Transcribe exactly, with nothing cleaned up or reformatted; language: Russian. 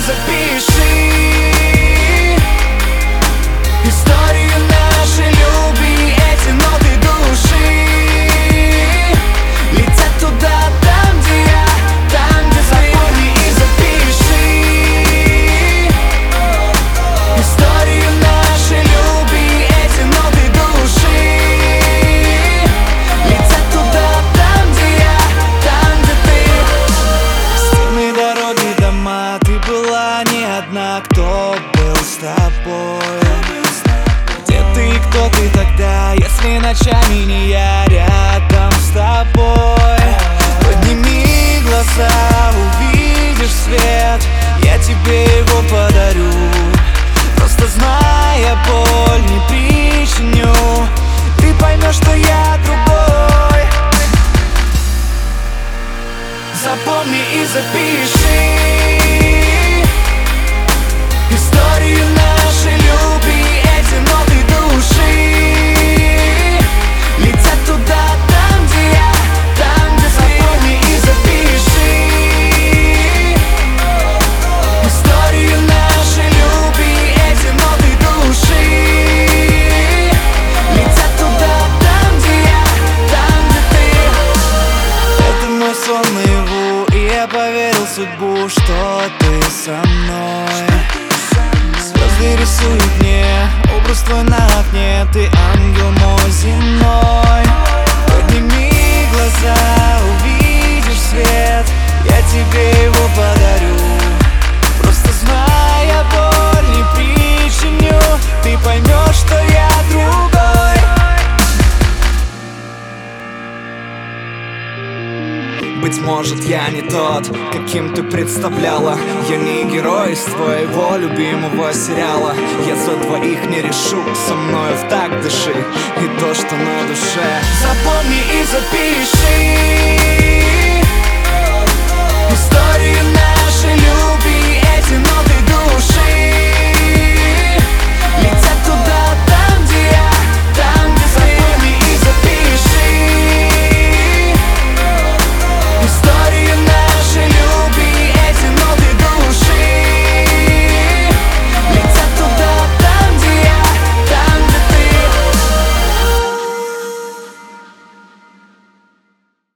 запиши историю нашей любви. Эти ноты души летят туда, там, где я, там, где ты. Запомни и запиши историю нашей любви. Эти ноты души летят туда, там, где я, там, где ты. Стены, дороги, дома, ты была не одна. Кто был с тобой? Где ты и кто ты тогда, если ночами не я рядом с тобой? Подними глаза, увидишь свет, я тебе его подарю. Просто зная боль, не причиню, ты поймешь, что я другой. Запомни и запиши историю нашей любви. Эти ноты души летят туда, там, где я, там, где ты. Запомни и запиши историю нашей любви. Эти ноты души летят туда, там, где я, там, где ты. Это мой сон наяву, и я поверил в судьбу, что ты со мной. Звезды рисуют мне образ твой на окне. Ты ангел мой земной. Подними глаза, увидишь свет, я тебе его подарю. Просто зная боль, не причиню, ты поймешь, что я другой. Быть может, я не тот, каким ты представляла. Я не герой из твоего любимого сериала. Я за двоих не решу, со мною в так дыши. И то, что на душе, запомни и запиши